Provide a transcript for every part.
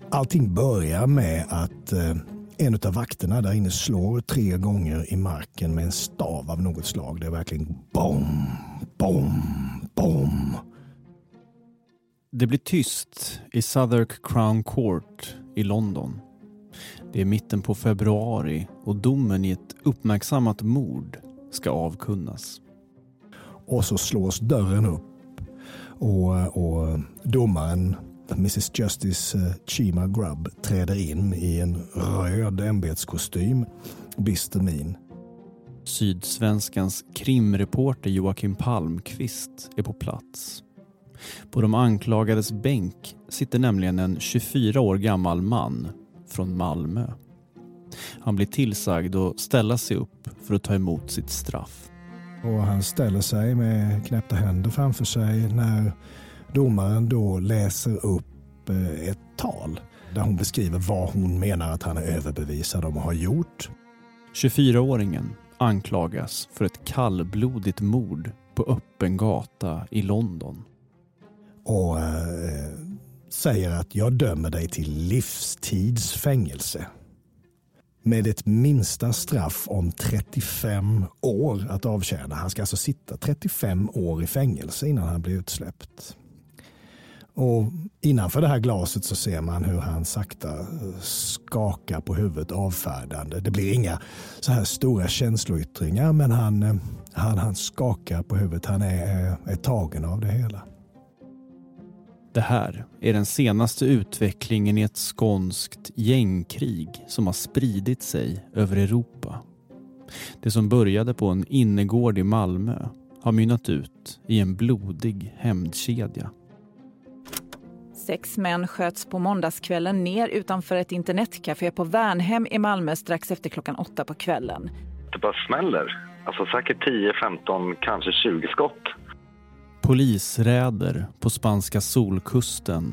Allting börjar med att en av vakterna där inne slår 3 gånger i marken med en stav av något slag. Det är verkligen bom, bom, bom. Det blir tyst i Southwark Crown Court i London. Det är mitten på februari och domen i ett uppmärksammat mord ska avkunnas. Och så slås dörren upp och domaren, Mrs. Justice Chima Grubb, träder in i en röd ämbetskostym, bister min. Sydsvenskans krimreporter Joakim Palmqvist är på plats. På de anklagades bänk sitter nämligen en 24 år gammal man från Malmö. Han blir tillsagd att ställa sig upp för att ta emot sitt straff. Och han ställer sig med knäppta händer framför sig när domaren då läser upp ett tal där hon beskriver vad hon menar att han är överbevisad om att ha gjort. 24-åringen anklagas för ett kallblodigt mord på öppen gata i London. Och säger att jag dömer dig till livstidsfängelse. Med ett minsta straff om 35 år att avtjäna. Han ska alltså sitta 35 år i fängelse innan han blir utsläppt. Och innanför det här glaset så ser man hur han sakta skakar på huvudet avfärdande. Det blir inga så här stora känsloyttringar, men han skakar på huvudet. Han är tagen av det hela. Det här är den senaste utvecklingen i ett skånskt gängkrig som har spridit sig över Europa. Det som började på en innergård i Malmö har mynnat ut i en blodig hämndkedja. 6 män sköts på måndagskvällen ner utanför ett internetcafé på Värnhem i Malmö strax efter klockan 8 på kvällen. Det bara smäller. Alltså säkert 10, 15, kanske 20 skott. Polisräder på spanska solkusten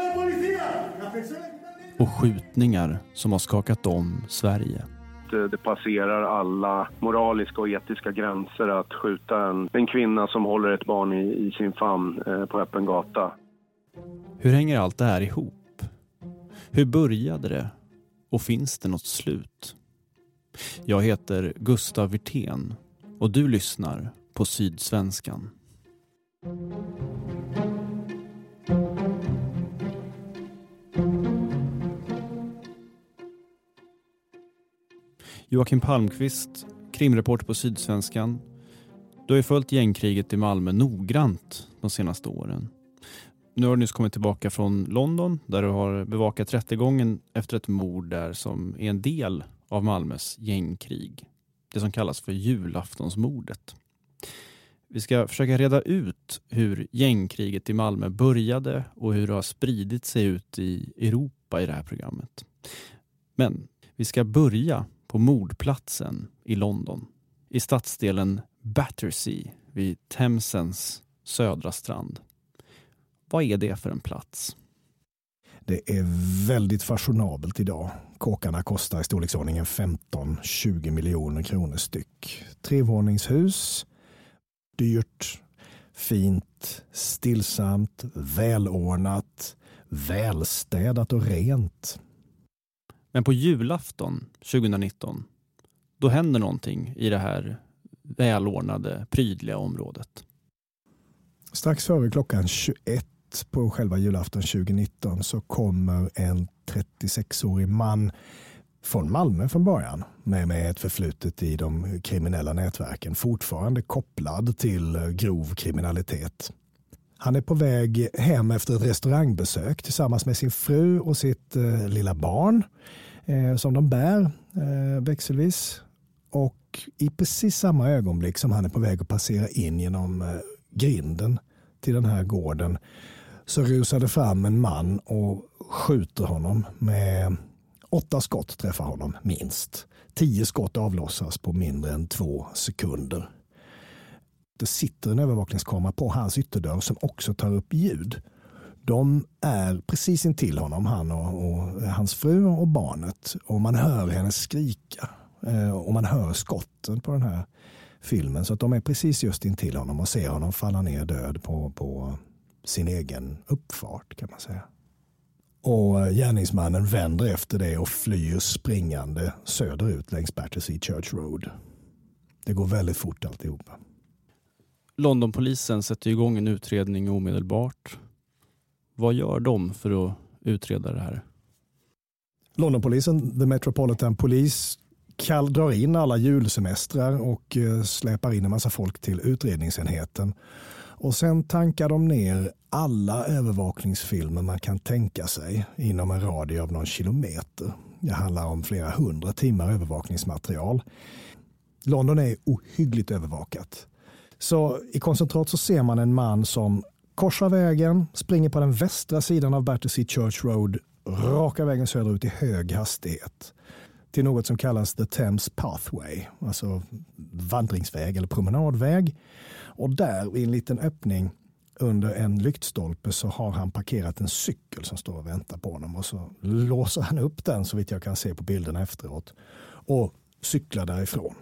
och skjutningar som har skakat om Sverige. Det passerar alla moraliska och etiska gränser att skjuta en kvinna som håller ett barn i sin famn på öppen gata. Hur hänger allt det här ihop? Hur började det? Och finns det något slut? Jag heter Gustav Wirtén och du lyssnar på Sydsvenskan. Joakim Palmqvist, krimreporter på Sydsvenskan. Du har ju följt gängkriget i Malmö noggrant de senaste åren. Nu har du nyss kommit tillbaka från London där du har bevakat rättegången efter ett mord där som är en del av Malmös gängkrig. Det som kallas för julaftonsmordet. Vi ska försöka reda ut hur gängkriget i Malmö började och hur det har spridit sig ut i Europa i det här programmet. Men vi ska börja på mordplatsen i London. I stadsdelen Battersea vid Themsens södra strand. Vad är det för en plats? Det är väldigt fashionabelt idag. Kåkarna kostar i storleksordningen 15-20 miljoner kronor styck. 3-våningshus, dyrt, fint, stillsamt, välordnat, välstädat och rent. Men på julafton 2019, då händer någonting i det här välordnade, prydliga området. Strax före klockan 21 på själva julafton 2019 så kommer en 36-årig man från Malmö från början med ett förflutet i de kriminella nätverken, fortfarande kopplad till grov kriminalitet. Han är på väg hem efter ett restaurangbesök tillsammans med sin fru och sitt lilla barn som de bär växelvis. Och i precis samma ögonblick som han är på väg att passera in genom grinden till den här gården så rusar det fram en man och skjuter honom med 8 skott träffar honom minst. 10 skott avlossas på mindre än 2 sekunder. Det sitter en övervakningskamera på hans ytterdörr som också tar upp ljud. De är precis intill honom, han och hans fru och barnet. Och man hör henne skrika och man hör skotten på den här filmen. Så att de är precis just intill honom och ser honom falla ner död på sin egen uppfart kan man säga. Och gärningsmannen vänder efter det och flyr springande söderut längs Battersea Church Road. Det går väldigt fort alltihopa. Londonpolisen sätter igång en utredning omedelbart. Vad gör de för att utreda det här? Londonpolisen, The Metropolitan Police, drar in alla julsemestrar och släpar in en massa folk till utredningsenheten. Och sen tankar de ner alla övervakningsfilmer man kan tänka sig inom en radie av någon kilometer. Det handlar om flera 100 timmar övervakningsmaterial. London är ohyggligt övervakat. Så i koncentrat så ser man en man som korsar vägen, springer på den västra sidan av Battersea Church Road, raka vägen söderut i hög hastighet till något som kallas The Thames Pathway, alltså vandringsväg eller promenadväg. Och där i en liten öppning under en lyktstolpe så har han parkerat en cykel som står och väntar på honom, och så låser han upp den, så vitt jag kan se på bilderna efteråt, och cyklar därifrån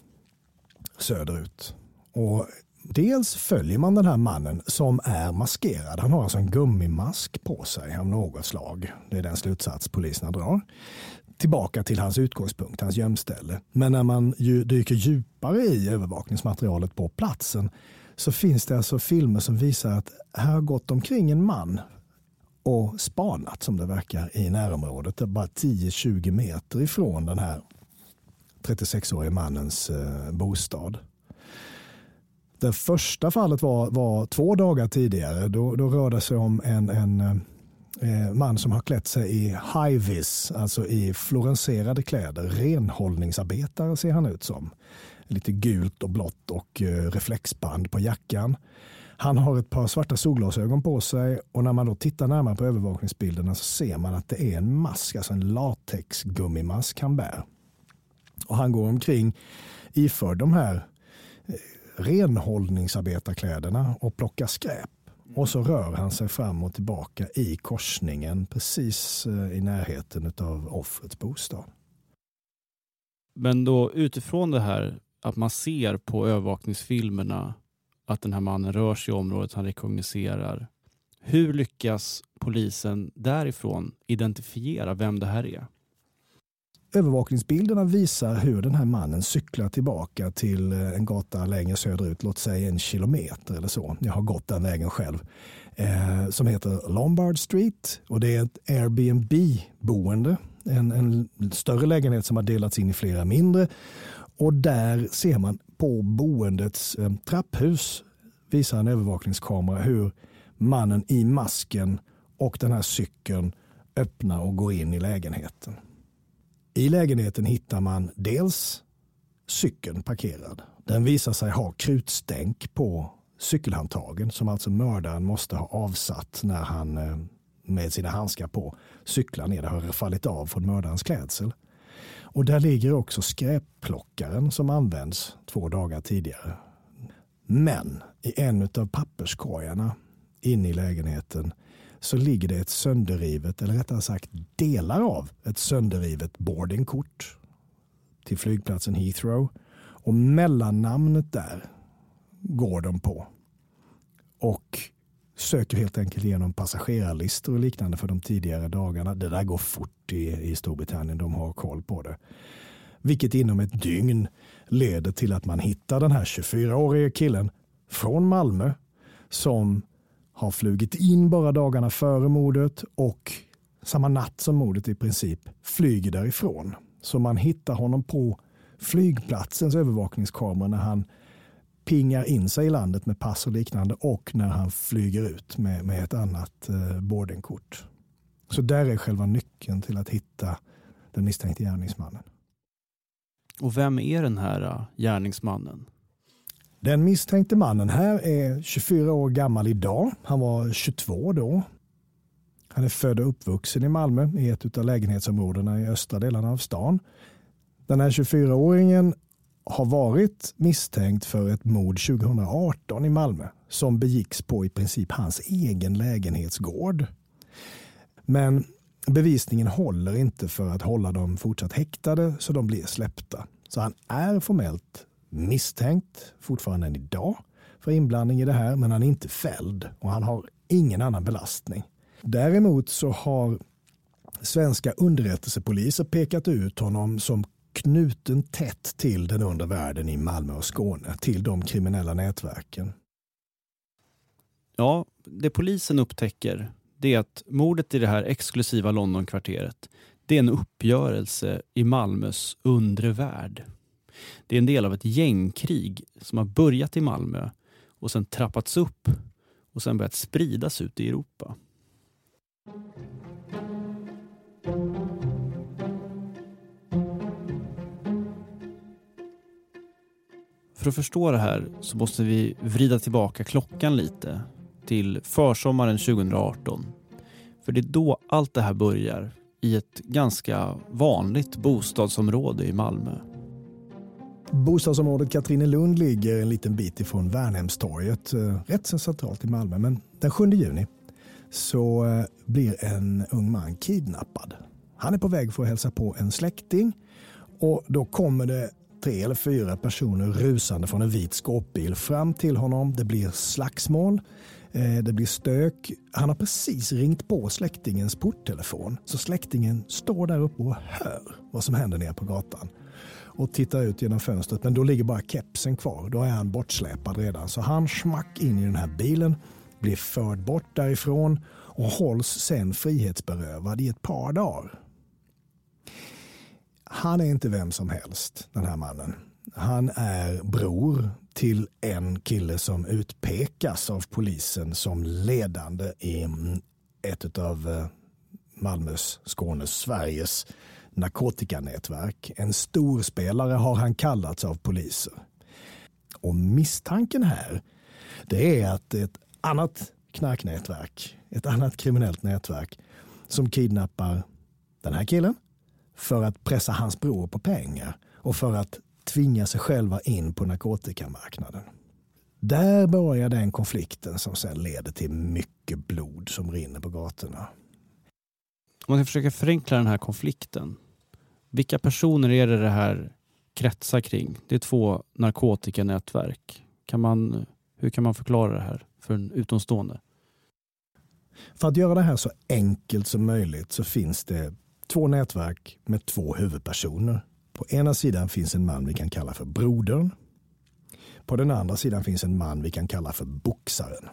söderut. Och dels följer man den här mannen som är maskerad. Han har alltså en gummimask på sig av något slag. Det är den slutsats poliserna drar. Tillbaka till hans utgångspunkt, hans gömställe. Men när man dyker djupare i övervakningsmaterialet på platsen så finns det alltså filmer som visar att här har gått omkring en man och spanat, som det verkar, i närområdet. Det är bara 10-20 meter ifrån den här 36-årige mannens bostad. Det första fallet var 2 dagar tidigare. Då rörde det sig om en man som har klätt sig i high-vis, alltså i fluorescerade kläder. Renhållningsarbetare ser han ut som. Lite gult och blått och reflexband på jackan. Han har ett par svarta solglasögon på sig, och när man då tittar närmare på övervakningsbilderna så ser man att det är en mask, alltså en latexgummimask han bär. Och han går omkring iförd de här renhållningsarbetarkläderna och plockar skräp. Och så rör han sig fram och tillbaka i korsningen precis i närheten av offrets bostad. Men då utifrån det här att man ser på övervakningsfilmerna att den här mannen rör sig i området han rekognoserar. Hur lyckas polisen därifrån identifiera vem det här är? Övervakningsbilderna visar hur den här mannen cyklar tillbaka till en gata längre söderut, låt säga 1 kilometer eller så. Jag har gått den vägen själv. Som heter Lombard Street, och det är ett Airbnb-boende. En större lägenhet som har delats in i flera mindre. Och där ser man på boendets trapphus, visar en övervakningskamera, hur mannen i masken och den här cykeln öppnar och går in i lägenheten. I lägenheten hittar man dels cykeln parkerad. Den visar sig ha krutstänk på cykelhandtagen, som alltså mördaren måste ha avsatt när han med sina handskar på cyklar ner. Det har fallit av från mördarens klädsel. Och där ligger också skräpplockaren som används 2 dagar tidigare. Men i en av papperskorgarna inne i lägenheten så ligger det ett sönderrivet, eller rättare sagt delar av ett sönderrivet boardingkort till flygplatsen Heathrow. Och mellannamnet där går de på. Och söker helt enkelt igenom passagerarlistor och liknande för de tidigare dagarna. Det där går fort i Storbritannien, de har koll på det. Vilket inom ett dygn leder till att man hittar den här 24-årige killen från Malmö som har flugit in bara dagarna före mordet och samma natt som mordet i princip flyger därifrån. Så man hittar honom på flygplatsens övervakningskamera när han pingar in sig i landet med pass och liknande, och när han flyger ut med ett annat boardingkort. Så där är själva nyckeln till att hitta den misstänkte gärningsmannen. Och vem är den här gärningsmannen? Den misstänkte mannen här är 24 år gammal idag. Han var 22 då. Han är född och uppvuxen i Malmö i ett av lägenhetsområdena i östra delarna av stan. Den här 24-åringen har varit misstänkt för ett mord 2018 i Malmö som begicks på i princip hans egen lägenhetsgård. Men bevisningen håller inte för att hålla dem fortsatt häktade, så de blir släppta. Så han är formellt misstänkt fortfarande än idag för inblandning i det här, men han är inte fälld och han har ingen annan belastning. Däremot så har Svenska underrättelsepoliser pekat ut honom som knuten tätt till den undre världen i Malmö och Skåne, till de kriminella nätverken. Ja, det polisen upptäcker, det är att mordet i det här exklusiva Londonkvarteret, det är en uppgörelse i Malmös undre värld. Det är en del av ett gängkrig som har börjat i Malmö och sen trappats upp och sen börjat spridas ut i Europa. För att förstå det här så måste vi vrida tillbaka klockan lite till försommaren 2018. För det är då allt det här börjar i ett ganska vanligt bostadsområde i Malmö. Bostadsområdet Katrinelund ligger en liten bit ifrån Värnhemstorget, rätt så centralt i Malmö. Men den 7 juni så blir en ung man kidnappad. Han är på väg för att hälsa på en släkting och då kommer det 3 eller 4 personer rusande från en vit skåpbil fram till honom. Det blir slagsmål, det blir stök. Han har precis ringt på släktingens porttelefon så släktingen står där uppe och hör vad som händer nere på gatan och tittar ut genom fönstret, men då ligger bara kepsen kvar. Då är han bortsläpad redan. Så han smack in i den här bilen, blir förd bort därifrån och hålls sen frihetsberövad i ett par dagar. Han är inte vem som helst, den här mannen. Han är bror till en kille som utpekas av polisen som ledande i ett av Malmös, Skånes, Sveriges narkotikanätverk. En storspelare har han kallats av poliser. Och misstanken här, det är att ett annat knarknätverk, ett annat kriminellt nätverk som kidnappar den här killen för att pressa hans bror på pengar och för att tvinga sig själva in på narkotikamarknaden. Där börjar den konflikten som sen leder till mycket blod som rinner på gatorna. Om man ska försöka förenkla den här konflikten, vilka personer är det här kretsar kring? Det är 2 narkotikanätverk. Hur kan man förklara det här för en utomstående? För att göra det här så enkelt som möjligt så finns det 2 nätverk med 2 huvudpersoner. På ena sidan finns en man vi kan kalla för brodern. På den andra sidan finns en man vi kan kalla för boxaren.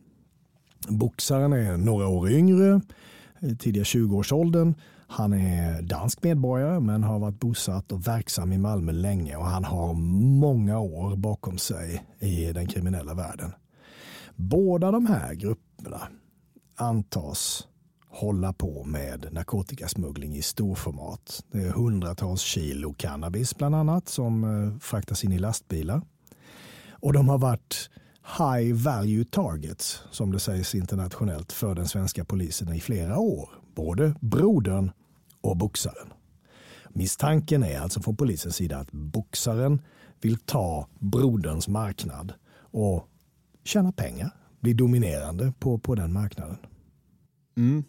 Boxaren är några år yngre, tidiga 20-årsåldern. Han är dansk medborgare men har varit bosatt och verksam i Malmö länge och han har många år bakom sig i den kriminella världen. Båda de här grupperna antas hålla på med narkotikasmuggling i storformat. Det är hundratals kilo cannabis bland annat som fraktas in i lastbilar. Och de har varit high value targets, som det sägs internationellt, för den svenska polisen i flera år. Både brodern och boxaren. Misstanken är alltså från polisens sida att boxaren vill ta broderns marknad och tjäna pengar, bli dominerande på den marknaden. Mm.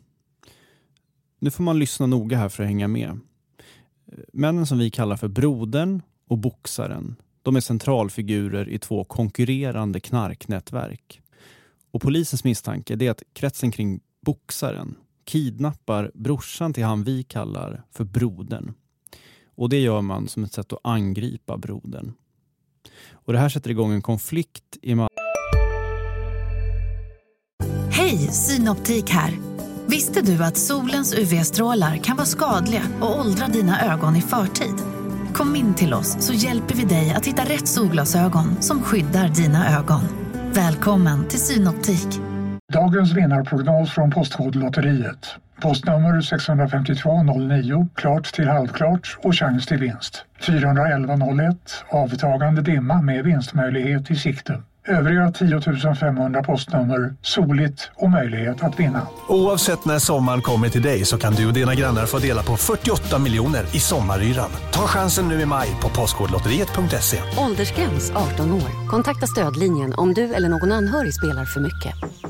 Nu får man lyssna noga här för att hänga med. Männen som vi kallar för brodern och boxaren, de är centralfigurer i 2 konkurrerande knarknätverk. Och polisens misstanke är att kretsen kring boxaren kidnappar brorsan till han vi kallar för brodern. Och det gör man som ett sätt att angripa brodern. Och det här sätter igång en konflikt i Hej, Synoptik här. Visste du att solens UV-strålar kan vara skadliga och åldra dina ögon i förtid? Kom in till oss så hjälper vi dig att hitta rätt solglasögon som skyddar dina ögon. Välkommen till Synoptik. Dagens vinnarprognos från Postkodlotteriet. Postnummer 65209, klart till halvklart och chans till vinst. 41101, avtagande dimma med vinstmöjlighet i sikte. Övriga 10 500 postnummer, soligt och möjlighet att vinna. Oavsett när sommaren kommer till dig så kan du och dina grannar få dela på 48 miljoner i sommaryran. Ta chansen nu i maj på postkodlotteriet.se. Åldersgräns 18 år. Kontakta stödlinjen om du eller någon anhörig spelar för mycket.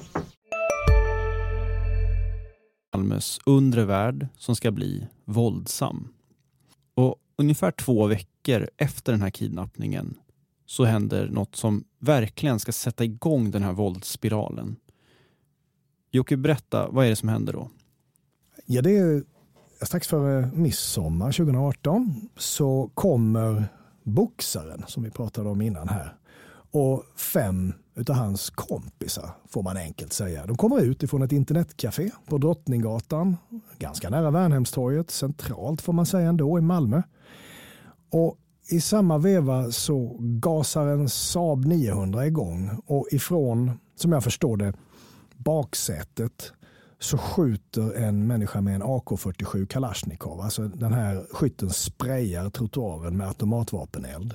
Malmös undre värld som ska bli våldsam. Och ungefär 2 veckor efter den här kidnappningen så händer något som verkligen ska sätta igång den här våldsspiralen. Jocke, berätta, vad är det som händer då? Ja, det är strax före midsommar 2018 så kommer boxaren som vi pratade om innan här och 5 utav hans kompisar får man enkelt säga. De kommer ut ifrån ett internetcafé på Drottninggatan, ganska nära Värnhemstorget, centralt får man säga ändå i Malmö. Och i samma veva så gasar en Saab 900 igång och ifrån, som jag förstår det, baksätet så skjuter en människa med en AK-47 Kalashnikov. Alltså den här skytten sprayar trottoaren med automatvapeneld.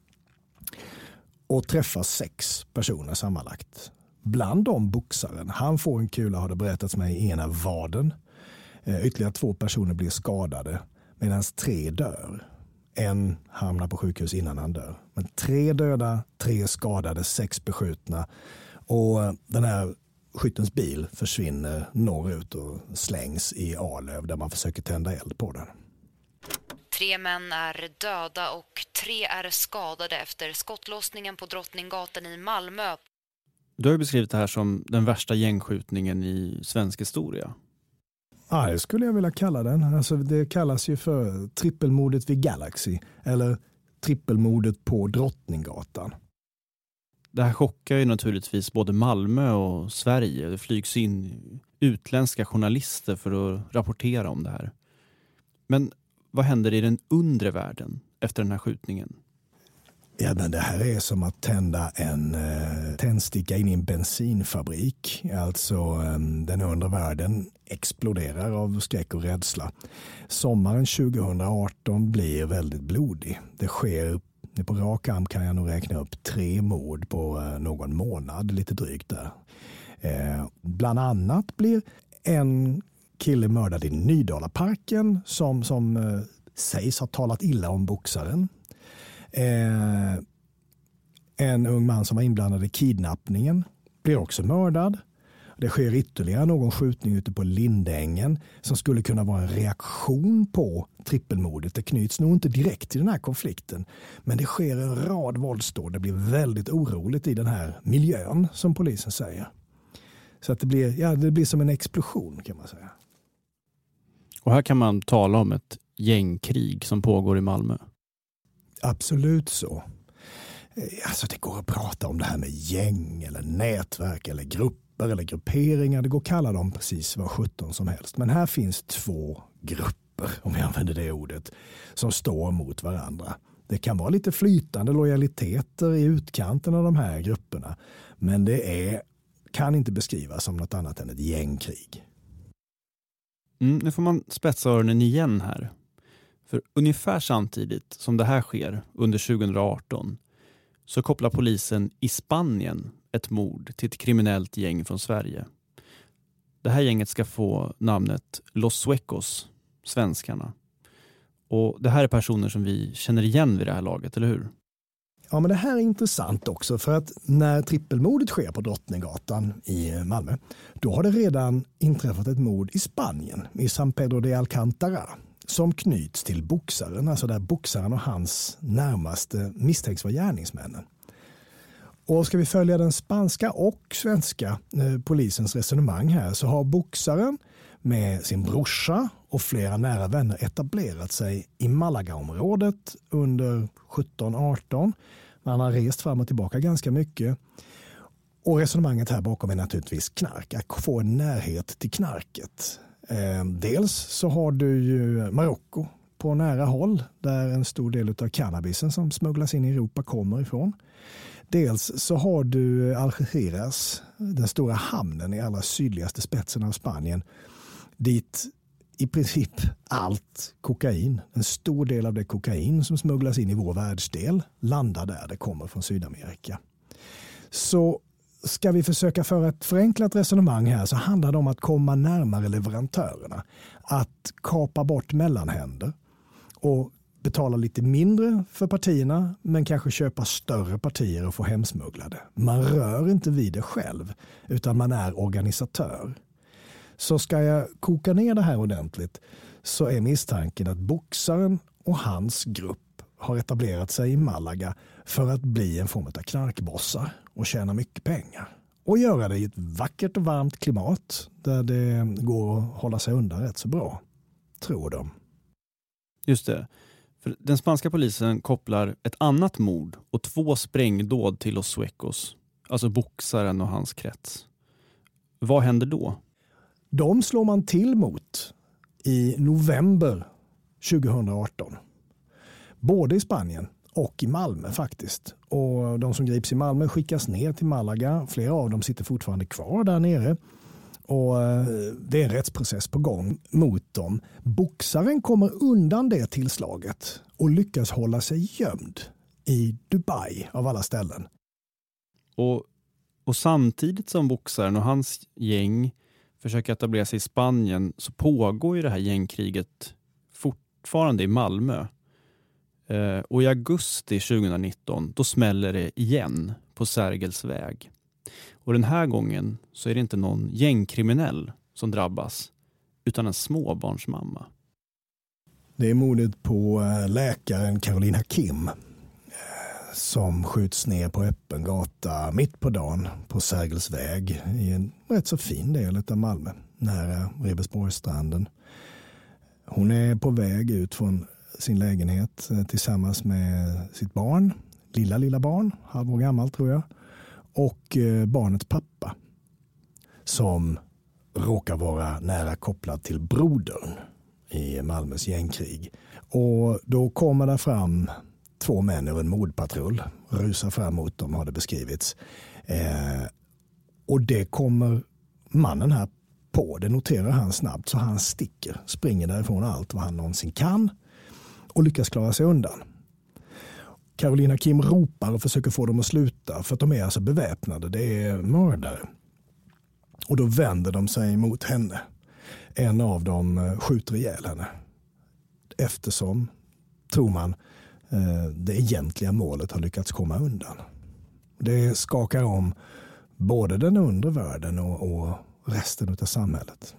Och träffar 6 personer sammanlagt. Bland dem boxaren. Han får en kula, har det berättats mig, i ena vaden. Ytterligare 2 personer blir skadade medan 3 dör. En hamnar på sjukhus innan han dör. Men 3 döda, 3 skadade, 6 beskjutna. Och den här skyttens bil försvinner norrut och slängs i Arlöv där man försöker tända eld på den. 3 män är döda och 3 är skadade efter skottlossningen på Drottninggatan i Malmö. Du har ju beskrivit det här som den värsta gängskjutningen i svensk historia. Ja, det skulle jag vilja kalla den. Alltså, det kallas ju för trippelmordet vid Galaxy eller trippelmordet på Drottninggatan. Det här chockar ju naturligtvis både Malmö och Sverige. Det flygs in utländska journalister för att rapportera om det här. Men vad händer i den undre världen efter den här skjutningen? Ja, men det här är som att tända en tändsticka in i en bensinfabrik. Alltså den undre världen exploderar av skräck och rädsla. Sommaren 2018 blir väldigt blodig. Det sker, på rak arm kan jag nog räkna upp 3 mord på någon månad, lite drygt där. Bland annat blir en kille mördad i Nydalaparken som sägs ha talat illa om boxaren. En ung man som var inblandad i kidnappningen blir också mördad. Det sker ytterligare någon skjutning ute på Lindängen som skulle kunna vara en reaktion på trippelmordet. Det knyts nog inte direkt till den här konflikten, men det sker en rad våldsdåd. Det blir väldigt oroligt i den här miljön, som polisen säger. Så att det blir som en explosion, kan man säga. Och här kan man tala om ett gängkrig som pågår i Malmö. Absolut så. Alltså det går att prata om det här med gäng eller nätverk eller grupper eller grupperingar. Det går att kalla dem precis vad 17 som helst. Men här finns 2 grupper, om jag använder det ordet, som står mot varandra. Det kan vara lite flytande lojaliteter i utkanten av de här grupperna. Men det kan inte beskrivas som något annat än ett gängkrig. Nu får man spetsa öronen igen här. För ungefär samtidigt som det här sker under 2018 så kopplar polisen i Spanien ett mord till ett kriminellt gäng från Sverige. Det här gänget ska få namnet Los Suecos, svenskarna. Och det här är personer som vi känner igen vid det här laget, eller hur? Ja, men det här är intressant också, för att när trippelmordet sker på Drottninggatan i Malmö, då har det redan inträffat ett mord i Spanien, i San Pedro de Alcántara, som knyts till boxaren, alltså där boxaren och hans närmaste misstänks vara gärningsmännen. Och ska vi följa den spanska och svenska polisens resonemang här, så har boxaren med sin brorsa och flera nära vänner etablerat sig i Malaga-området under 17-18. Man har rest fram och tillbaka ganska mycket. Och resonemanget här bakom är naturligtvis knark, att få en närhet till knarket. Dels så har du ju Marocko på nära håll där en stor del av cannabisen som smugglas in i Europa kommer ifrån. Dels så har du Algeciras, den stora hamnen i allra sydligaste spetsen av Spanien, dit i princip allt kokain, en stor del av det kokain som smugglas in i vår världsdel landar där, det kommer från Sydamerika. Så ska vi försöka föra ett förenklat resonemang här, så handlar det om att komma närmare leverantörerna, att kapa bort mellanhänder och betala lite mindre för partierna men kanske köpa större partier och få hemsmugglade. Man rör inte vid det själv utan man är organisatör. Så ska jag koka ner det här ordentligt, så är misstanken att boxaren och hans grupp har etablerat sig i Malaga för att bli en form av knarkbossar och tjäna mycket pengar. Och göra det i ett vackert och varmt klimat där det går att hålla sig undan rätt så bra. tror de. Just det. För den spanska polisen kopplar ett annat mord och 2 sprängdåd till Los Suecos, alltså boxaren och hans krets. Vad händer då? De slår man till mot i november 2018. Både i Spanien och i Malmö faktiskt. Och de som grips i Malmö skickas ner till Malaga. Flera av dem sitter fortfarande kvar där nere. Och det är en rättsprocess på gång mot dem. Boxaren kommer undan det tillslaget och lyckas hålla sig gömd i Dubai av alla ställen. Och samtidigt som boxaren och hans gäng försöker etablera sig i Spanien så pågår ju det här gängkriget fortfarande i Malmö. Och i augusti 2019 då smäller det igen på Sergels väg. Och den här gången så är det inte någon gängkriminell som drabbas utan en småbarnsmamma. Det är mordet på läkaren Caroline Hakim som skjuts ner på öppen gata mitt på dagen på Sergels väg i en rätt så fin del av Malmö, nära Ribersborgsstranden. Hon är på väg ut från sin lägenhet tillsammans med sitt barn, lilla barn, halvår gammal tror jag, och barnets pappa som råkar vara nära kopplad till brodern i Malmös gängkrig. Och då kommer det fram 2 män ur en mordpatrull, rusar fram mot dem har det beskrivits. Och det kommer mannen här på, det noterar han snabbt så han springer därifrån allt vad han någonsin kan och lyckas klara sig undan. Caroline Hakim ropar och försöker få dem att sluta för att de är alltså beväpnade, det är mördare. Och då vänder de sig mot henne. En av dem skjuter ihjäl henne. Eftersom, tror man, det egentliga målet har lyckats komma undan. Det skakar om både den undre världen och resten av samhället.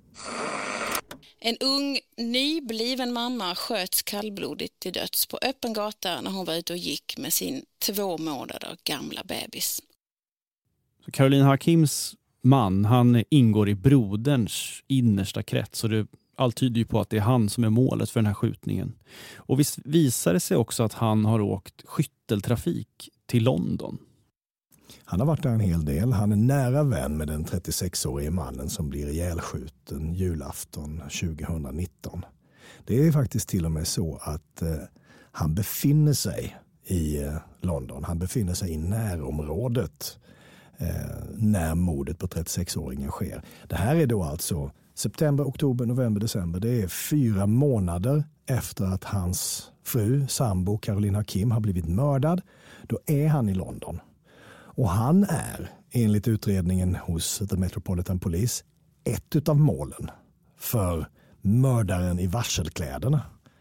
En ung, nybliven mamma sköts kallblodigt till döds på öppen gata när hon var ute och gick med sin 2 månader gamla bebis. Så Caroline Hakims man, han ingår i broderns innersta krets och allt tyder ju på att det är han som är målet för den här skjutningen. Och visst visar det sig också att han har åkt skytteltrafik till London. Han har varit där en hel del. Han är nära vän med den 36-årige mannen som blir ihjälskjuten julafton 2019. Det är faktiskt till och med så att han befinner sig i London. Han befinner sig i närområdet när mordet på 36-åringen sker. Det här är då alltså september, oktober, november, december. Det är 4 månader efter att hans fru, sambo Caroline Hakim har blivit mördad. Då är han i London. Och han är, enligt utredningen hos The Metropolitan Police, ett utav målen för mördaren i varselkläderna.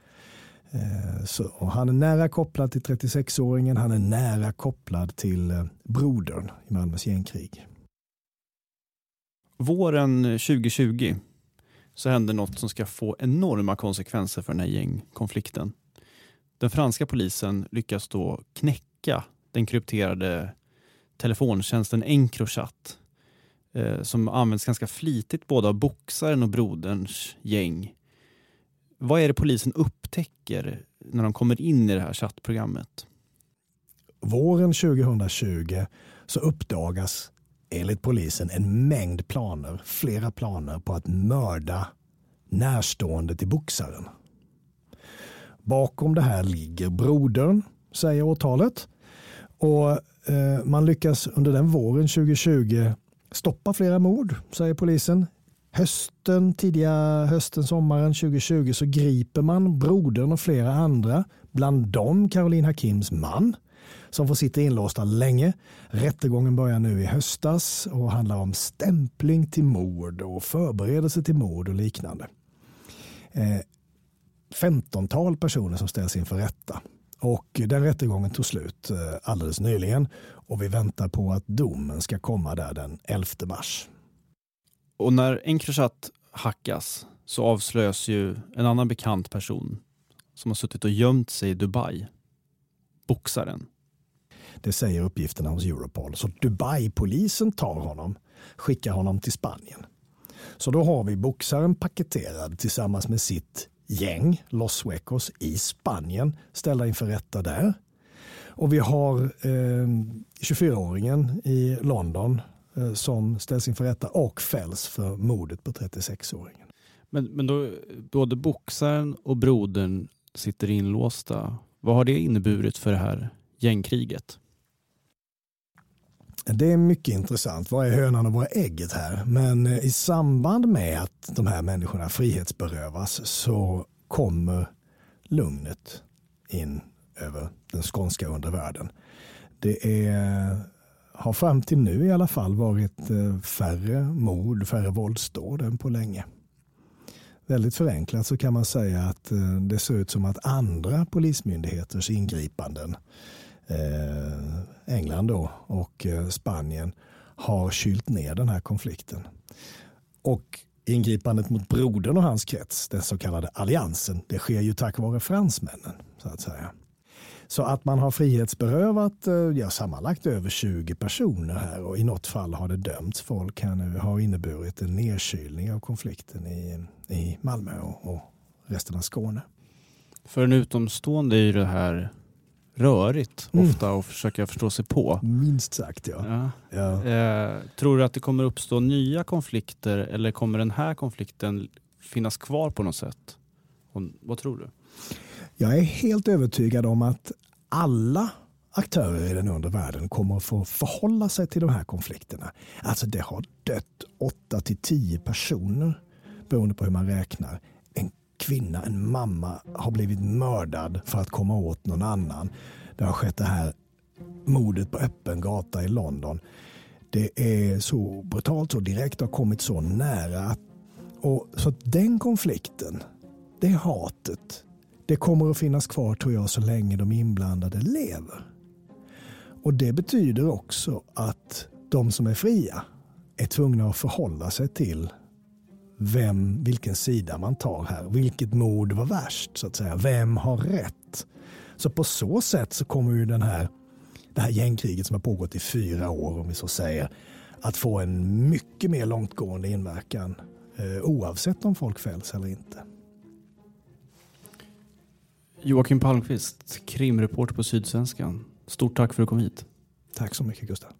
Och han är nära kopplad till 36-åringen, han är nära kopplad till brodern i Malmös gängkrig. Våren 2020 så händer något som ska få enorma konsekvenser för den här gängkonflikten. Den franska polisen lyckas då knäcka den krypterade telefontjänsten Encrochat som används ganska flitigt både av boxaren och broderns gäng. Vad är det polisen upptäcker när de kommer in i det här chattprogrammet? Våren 2020 så uppdagas enligt polisen en mängd planer, flera planer på att mörda närstående till boxaren. Bakom det här ligger brodern, säger åtalet. Och man lyckas under den våren 2020 stoppa flera mord, säger polisen. Tidiga hösten, sommaren 2020 så griper man brodern och flera andra, bland dem Caroline Hakims man, som får sitta inlåsta länge. Rättegången börjar nu i höstas och handlar om stämpling till mord och förberedelse till mord och liknande. 15-tal personer som ställs inför rätta. Och den rättegången tog slut alldeles nyligen och vi väntar på att domen ska komma där den 11 mars. Och när Encrochat hackas så avslöjas ju en annan bekant person som har suttit och gömt sig i Dubai. Boxaren. Det säger uppgifterna hos Europol. Så Dubai-polisen tar honom, skickar honom till Spanien. Så då har vi boxaren paketerad tillsammans med sitt gäng, Los Suecos, i Spanien, ställda inför rätta där. Och vi har 24-åringen i London som ställs inför rätta och fälls för mordet på 36-åringen. Men då både boxaren och brodern sitter inlåsta. Vad har det inneburit för det här gängkriget? Det är mycket intressant. Vad är hönan och vad är ägget här? Men i samband med att de här människorna frihetsberövas så kommer lugnet in över den skånska undervärlden. Det har fram till nu i alla fall varit färre mord, färre våldsdåd än på länge. Väldigt förenklat så kan man säga att det ser ut som att andra polismyndigheters ingripanden, England då och Spanien, har kylt ner den här konflikten. Och ingripandet mot brodern och hans krets, den så kallade alliansen, det sker ju tack vare fransmännen så att säga. Så att man har frihetsberövat sammanlagt över 20 personer här, och i något fall har det dömts folk här nu, har inneburit en nedkylning av konflikten i Malmö och resten av Skåne. För en utomstående är ju det här rörigt ofta och försöka förstå sig på. Minst sagt, ja. Tror du att det kommer uppstå nya konflikter, eller kommer den här konflikten finnas kvar på något sätt? Vad tror du? Jag är helt övertygad om att alla aktörer i den undre världen kommer att få förhålla sig till de här konflikterna. Alltså det har dött 8-10 personer beroende på hur man räknar. En kvinna, en mamma har blivit mördad för att komma åt någon annan. Det har skett det här mordet på öppen gata i London. Det är så brutalt, så direkt, har kommit så nära. Och så att den konflikten, det hatet, det kommer att finnas kvar, tror jag, så länge de inblandade lever. Och det betyder också att de som är fria är tvungna att förhålla sig till vilken sida man tar här. Vilket mord var värst, så att säga. Vem har rätt? Så på så sätt så kommer ju det här gängkriget som har pågått i 4 år, om vi så säger, att få en mycket mer långtgående inverkan oavsett om folk fälls eller inte. Joakim Palmqvist, krimreporter på Sydsvenskan. Stort tack för att du kom hit. Tack så mycket, Gustav.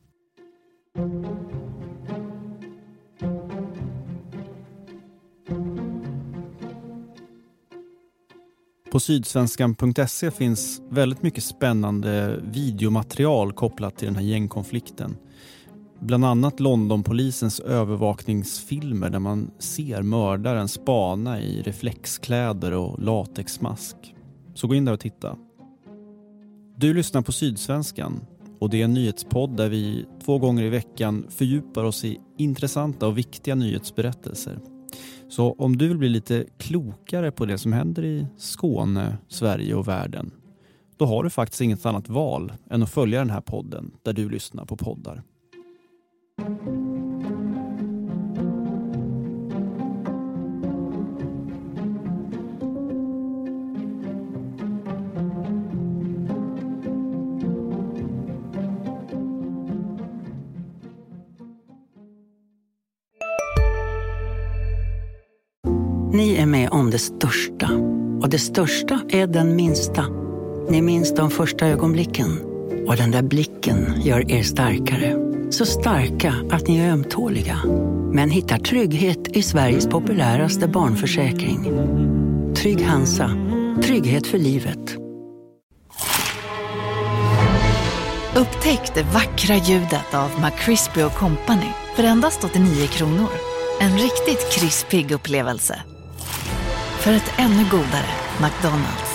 På sydsvenskan.se finns väldigt mycket spännande videomaterial kopplat till den här gängkonflikten. Bland annat Londonpolisens övervakningsfilmer där man ser mördaren spana i reflexkläder och latexmask. Så gå in där och titta. Du lyssnar på Sydsvenskan, och det är en nyhetspodd där vi 2 gånger i veckan fördjupar oss i intressanta och viktiga nyhetsberättelser. Så om du vill bli lite klokare på det som händer i Skåne, Sverige och världen, då har du faktiskt inget annat val än att följa den här podden där du lyssnar på poddar. Ni är med om det största. Och det största är den minsta. Ni minns de första ögonblicken. Och den där blicken gör er starkare. Så starka att ni är ömtåliga. Men hittar trygghet i Sveriges populäraste barnförsäkring. Trygg Hansa. Trygghet för livet. Upptäck det vackra ljudet av McCrispy & Company för endast 89 kronor. En riktigt krispig upplevelse. För ett ännu godare McDonald's.